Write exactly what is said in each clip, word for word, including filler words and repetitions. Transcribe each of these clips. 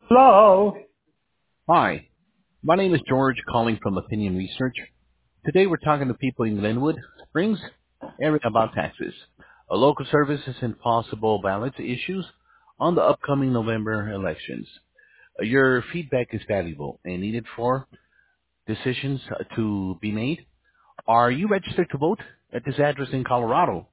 Hello? Hi, my name is George calling from Opinion Research. Today we're talking to people in Glenwood Springs area about taxes, a local services and possible ballot issues on the upcoming November elections. Uh, Your feedback is valuable and needed for decisions uh, to be made. Are you registered to vote at this address in Colorado?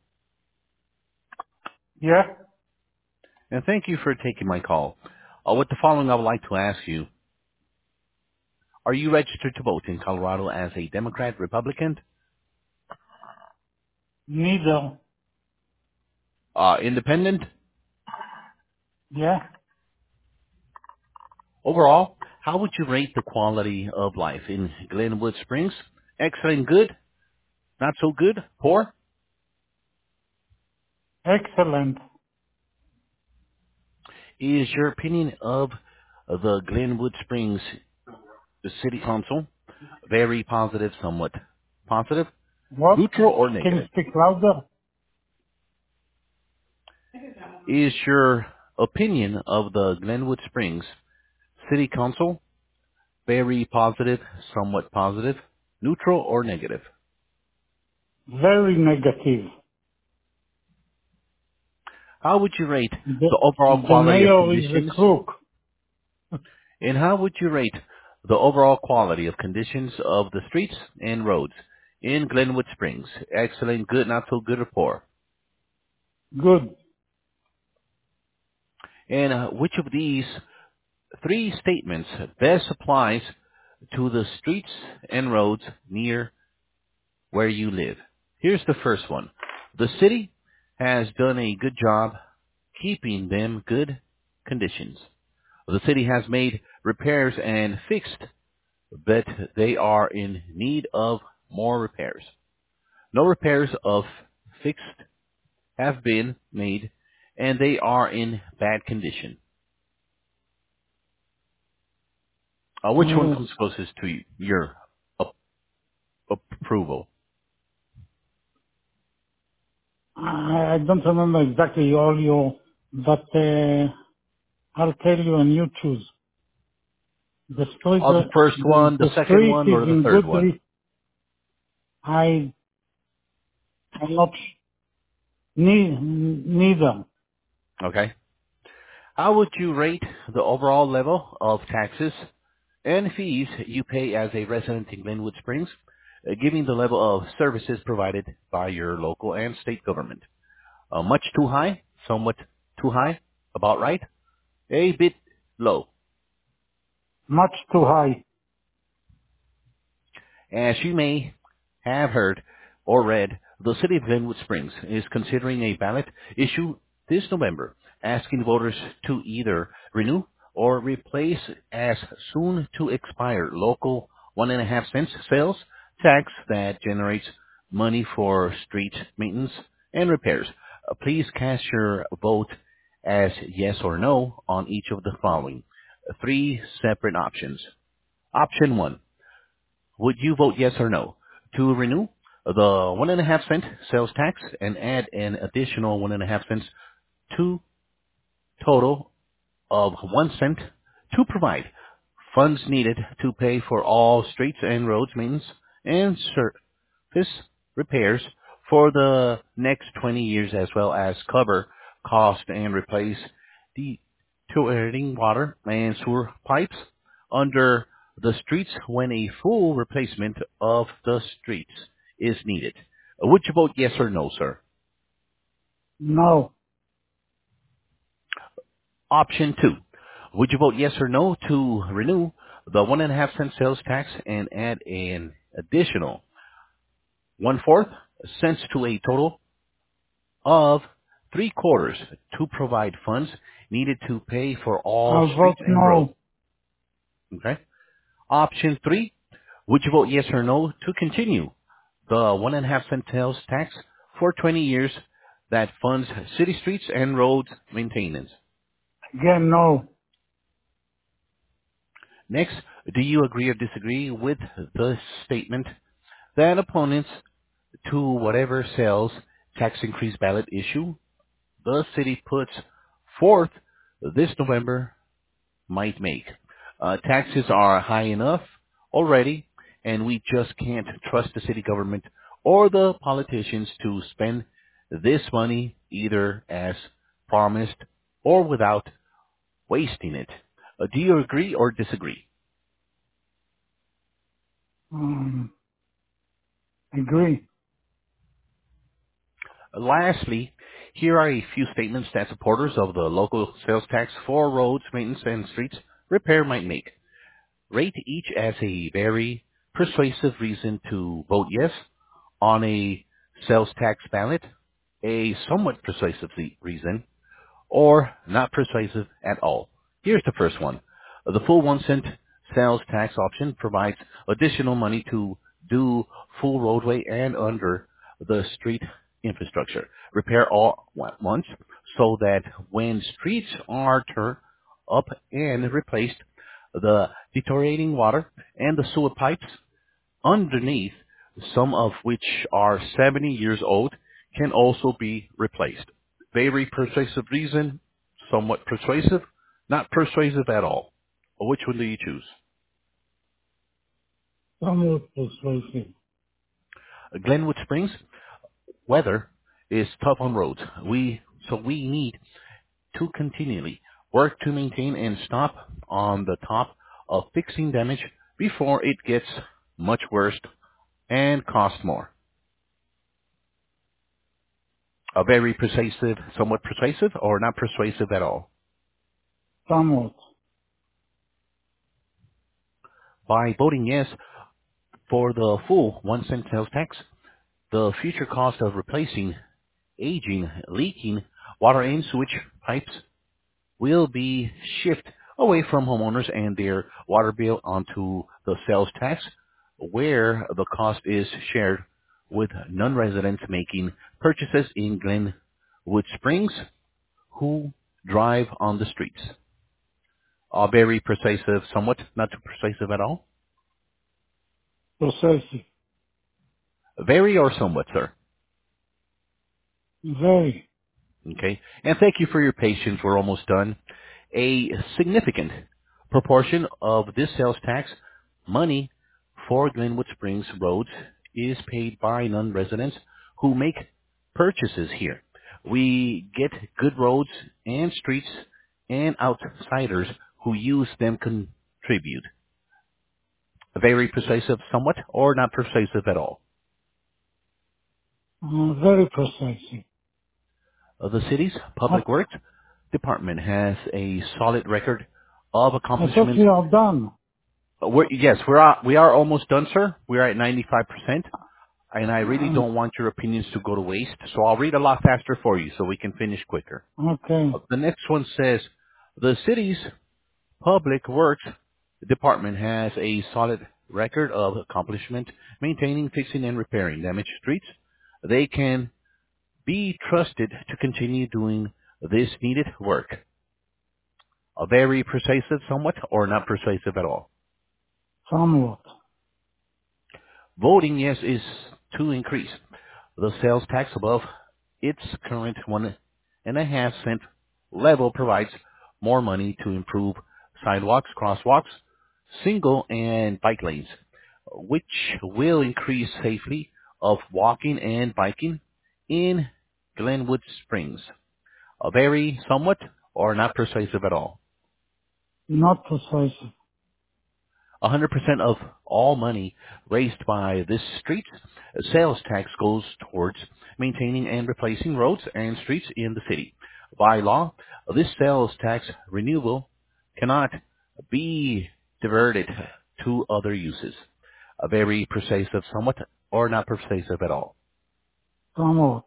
Yeah? And thank you for taking my call. Uh, with the following, I would like to ask you, are you registered to vote in Colorado as a Democrat, Republican, Neither. uh, independent? Yeah? Overall, how would you rate the quality of life in Glenwood Springs? Excellent, good, not so good, poor? Excellent. Is your opinion of the Glenwood Springs the City Council very positive, somewhat positive, What? neutral, or Can you negative? speak louder? Is your opinion of the Glenwood Springs City Council very positive, somewhat positive, neutral, or negative? Very negative. How would you rate The, the overall the quality of mayor is a conditions? crook. And how would you rate the overall quality of conditions of the streets and roads in Glenwood Springs? Excellent, good, not so good, or poor? Good. And uh, which of these three statements best applies to the streets and roads near where you live? Here's the first one. The city has done a good job keeping them good conditions. The city has made repairs and fixed, but they are in need of more repairs. No repairs of fixed have been made, and they are in bad condition. Uh, which one Mm, comes closest to your ap- approval? I, I don't remember exactly all your, but uh, I'll tell you and you choose. The street, Uh, the uh, first the, one, the the second street one, is or the in third good, one? re- I, I'm not, ne- neither. Okay. How would you rate the overall level of taxes and fees you pay as a resident in Glenwood Springs, uh, given the level of services provided by your local and state government? Uh, much too high, somewhat too high, about right, a bit low. Much too high. As you may have heard or read, the City of Glenwood Springs is considering a ballot issue this November, asking voters to either renew or replace as soon to expire local one and a half cents sales tax that generates money for street maintenance and repairs. Uh, please cast your vote as yes or no on each of the following three separate options. Option one, would you vote yes or no to renew the one and a half cent sales tax and add an additional one and a half cents to total of one cent to provide funds needed to pay for all streets and roads maintenance and surface repairs for the next twenty years, as well as cover cost and replace deteriorating water and sewer pipes under the streets when a full replacement of the streets is needed? Would you vote yes or no, sir? No. Option two. Would you vote yes or no to renew the one and a half cent sales tax and add an additional one fourth cents to a total of three quarters to provide funds needed to pay for all I'll vote streets and roads? no. Okay. Option three. Would you vote yes or no to continue the one and a half cent sales tax for twenty years that funds city streets and roads maintenance? Again, no. Next, do you agree or disagree with the statement that opponents to whatever sales tax increase ballot issue the city puts forth this November might make. Uh, taxes are high enough already, and we just can't trust the city government or the politicians to spend this money either as promised or without wasting it. Uh, do you agree or disagree? Um, agree. Lastly, here are a few statements that supporters of the local sales tax for roads, maintenance, and streets repair might make. Rate each as a very persuasive reason to vote yes on a sales tax ballot, a somewhat persuasive re- reason, or not persuasive at all. Here's the first one. The full one cent sales tax option provides additional money to do full roadway and under the street infrastructure. Repair all at once so that when streets are turned up and replaced, the deteriorating water and the sewer pipes underneath, some of which are seventy years old, can also be replaced. Very persuasive reason, somewhat persuasive, not persuasive at all. Which one do you choose? Somewhat persuasive. Glenwood Springs, weather is tough on roads. We so we need to continually work to maintain and stop on the top of fixing damage before it gets much worse and costs more. A very persuasive, somewhat persuasive, or not persuasive at all. Somewhat. By voting yes for the full one cent sales tax, the future cost of replacing aging, leaking water and sewage pipes will be shifted away from homeowners and their water bill onto the sales tax, where the cost is shared with non-residents making purchases in Glenwood Springs who drive on the streets. Are very persuasive, somewhat, not too persuasive at all. Persuasive. Very or somewhat, sir. Very. Okay. And thank you for your patience. We're almost done. A significant proportion of this sales tax money for Glenwood Springs roads is paid by non-residents who make purchases here. We get good roads and streets, and outsiders who use them contribute. Very persuasive, somewhat, or not persuasive at all. Uh, very persuasive. Uh, The city's I, public works department has a solid record of I thought accomplishments. we are done. Uh, We're, yes, we're uh, we are almost done, sir. We are at ninety-five percent, and I really Uh, don't want your opinions to go to waste. So I'll read a lot faster for you, so we can finish quicker. Uh, okay. The next one says the city's public works department has a solid record of accomplishment maintaining, fixing, and repairing damaged streets. They can be trusted to continue doing this needed work. A very persuasive somewhat or not persuasive at all. Somewhat. Voting yes is to increase the sales tax above its current one and a half cent level provides more money to improve sidewalks, crosswalks, single and bike lanes, which will increase safety of walking and biking in Glenwood Springs. A very somewhat or not persuasive at all. Not persuasive. one hundred percent of all money raised by this street sales tax goes towards maintaining and replacing roads and streets in the city. By law, this sales tax renewal cannot be diverted to other uses. A very persuasive somewhat or not persuasive at all. Somewhat.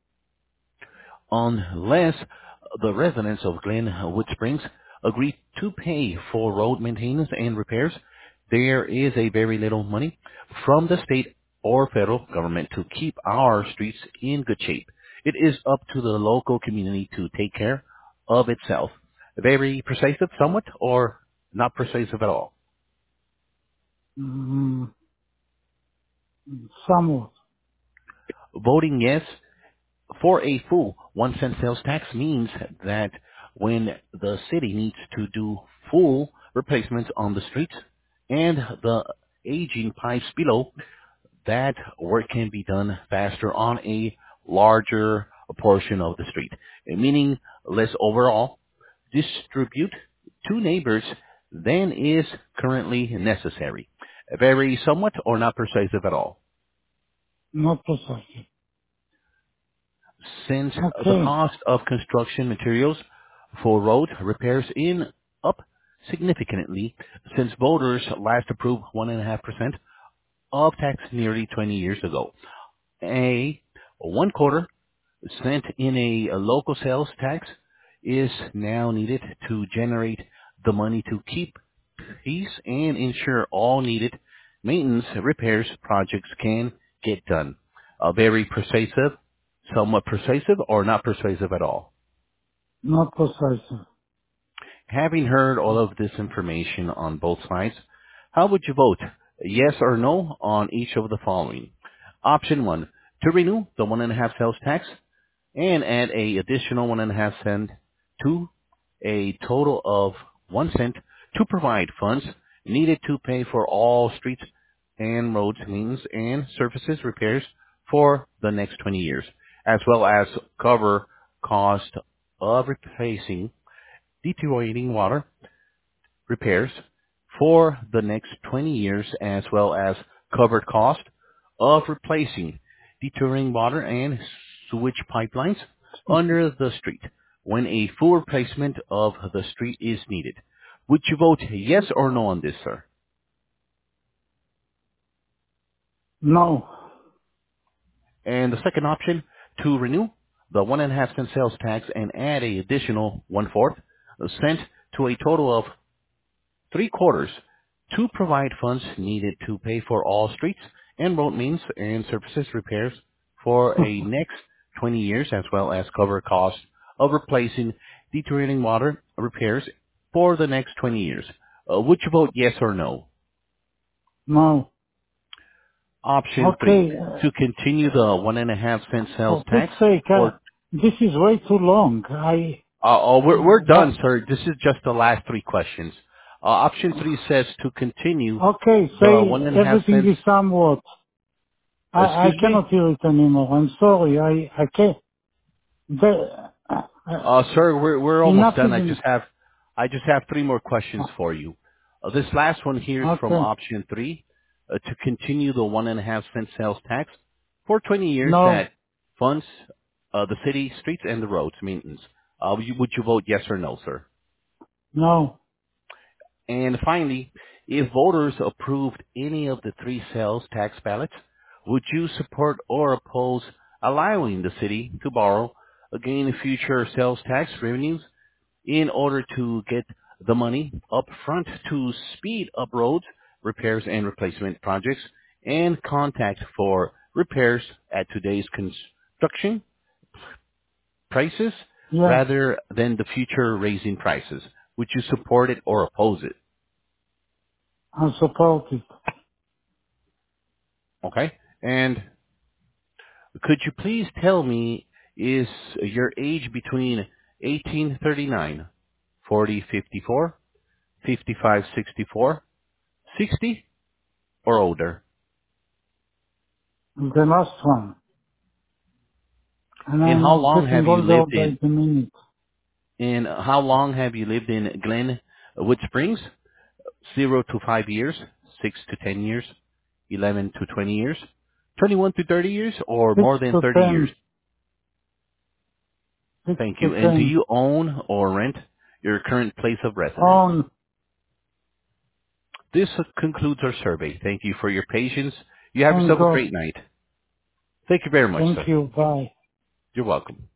Unless the residents of Glenwood Springs agree to pay for road maintenance and repairs, there is a very little money from the state or federal government to keep our streets in good shape. It is up to the local community to take care of itself. Very persuasive somewhat or not persuasive at all. Mm, somewhat. Voting yes for a full one cent sales tax means that when the city needs to do full replacements on the streets and the aging pipes below, that work can be done faster on a larger portion of the street, meaning less overall distribute to neighbors than is currently necessary. Very somewhat or not persuasive at all. Not precisely. Since the Okay. cost of construction materials for road repairs in up significantly since voters last approved one point five percent of tax nearly twenty years ago. A one quarter cent in a local sales tax is now needed to generate the money to keep peace and ensure all needed maintenance repairs projects can get done. Uh, very persuasive, somewhat persuasive, or not persuasive at all. Not precisely. Having heard all of this information on both sides, how would you vote? Yes or no on each of the following. Option one, to renew the one and a half sales tax and add a additional one and a half cent to a total of one cent to provide funds needed to pay for all streets and roads maintenance and surfaces repairs for the next twenty years, as well as cover cost of replacing deteriorating water repairs for the next twenty years, as well as covered cost of replacing deteriorating water and sewage pipelines under the street when a full replacement of the street is needed. Would you vote yes or no on this, sir? No. And the second option, to renew the one and a half cent sales tax and add a additional one fourth cent to a total of three quarters to provide funds needed to pay for all streets and road means and surfaces repairs for a next twenty years, as well as cover costs of replacing deteriorating water repairs for the next twenty years. Uh, would you vote yes or no? No. Option three, Okay. Uh, to continue the one and a half cent sales for Pete's tax sake, uh, for this is way too long. I, Uh, oh, we're, we're done, but, sir. This is just the last three questions. Uh, option three says to continue okay, the say one and a half everything cents. is somewhat. I, I Excuse me, cannot hear it anymore. I'm sorry. I, I can't. The, uh, uh, uh, sir. We're we're almost enough done. is I enough. just have I just have three more questions for you. Uh, this last one here is from Okay. option three, uh, to continue the one and a half cent sales tax for twenty years No. that funds uh, the city streets and the roads maintenance. Uh, would you, would you vote yes or no, sir? No. And finally, if voters approved any of the three sales tax ballots, would you support or oppose allowing the city to borrow again future sales tax revenues in order to get the money up front to speed up roads, repairs and replacement projects, and contact for repairs at today's construction prices Yes. rather than the future raising prices? Would you support it or oppose it? I support it. Okay. And could you please tell me, is your age between eighteen thirty-nine, forty fifty-four, fifty-five sixty-four, sixty, or older? The last one. And And how I'm long getting have you older lived by in, the minute. and how long have you lived in Glenwood Springs? Zero to five years, six to ten years, eleven to twenty years, twenty-one to thirty years, or Six more than to thirty years? ten. Six Thank to you. And do ten. you own or rent your current place of residence? On. This concludes our survey. Thank you for your patience. You have Thank yourself a God. great night. Thank you very much, Thank sir. you. Bye. You're welcome.